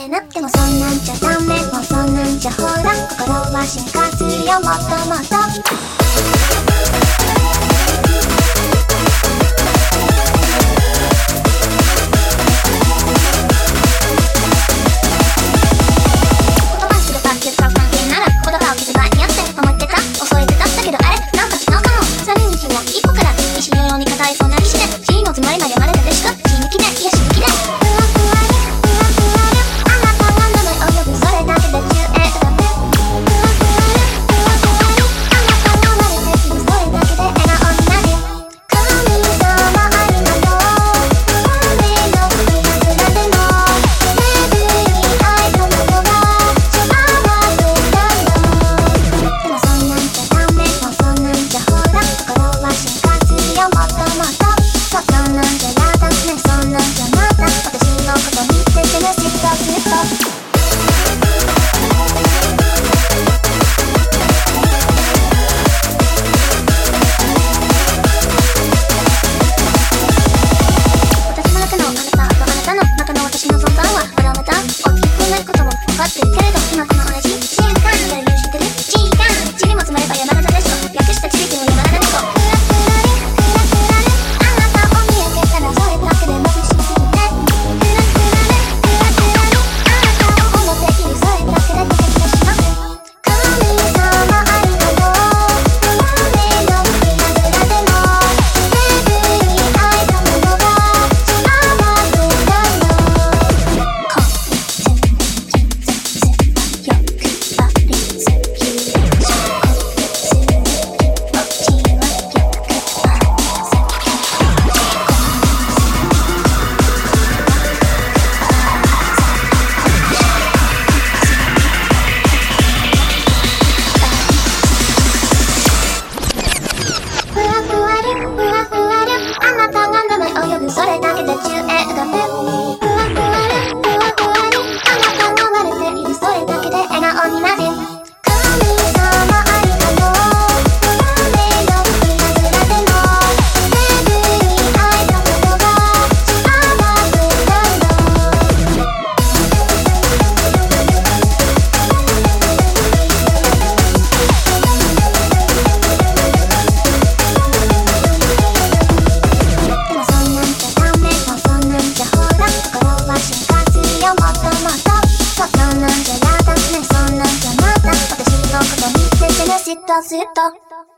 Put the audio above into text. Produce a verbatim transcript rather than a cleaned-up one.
れなくてもそんなんじゃダメ、もうそんなんじゃほら心は進化するよもっともっと。それだけで宙へ浮かべ、ふわふわるふわふわるあなたが割れているそれだけで笑顔になる。神様あるかも雨の降りながらでも巡り合えたことが幸せなんだ。そんなんじゃやだね、そんなんじゃまた私のこと見ててね、嫉妬すると